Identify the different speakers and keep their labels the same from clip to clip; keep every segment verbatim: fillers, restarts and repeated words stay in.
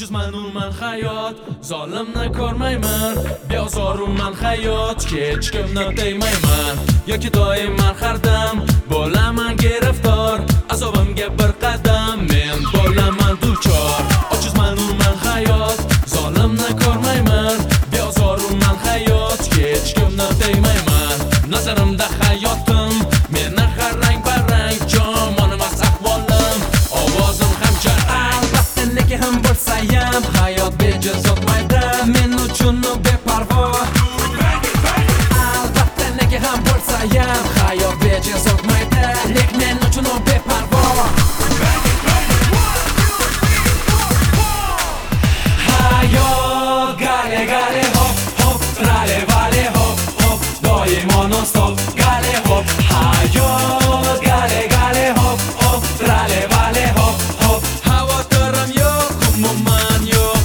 Speaker 1: Ojizman umuman hayot, zolimni ko'rmayman. Beozoruman hayot, hech kimni tegmayman. Yoki doimman har dam bo'laman giriftor. Azobimga bir qadam men bo'laman duchor. Ojizman umuman hayot, zolimni ko'rmayman. Beozoruman hayot, hech kimni tegmayman. Nazarimda hayotim meni har rang barang, jomonim ahvolim, ovozim ham jarang. Albatta ham bo'lsa ham hayot bejiz o'tmaydi men uchun beparvo. Albatta nega ham bo'lsa ham hayot bejiz o'tmaydi, lek men uchun beparvo. Hayot gale gale hop hop, rale vale hop hop, doimo non stop gale hop. Hayot gale gale hop hop, rale vale hop hop, xavotirim yo'q, umuman yo'q.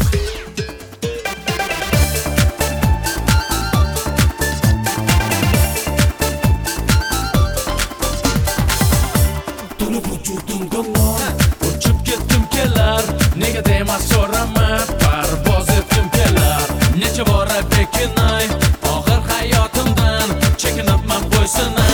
Speaker 1: To'lib uchirdim g'amlar, uchib ketdim kelar, nega demas so'rama, parvoz etdim kelar. Necha bora bekinay og'ir hayotimdan, chekinibman bo'ysunay.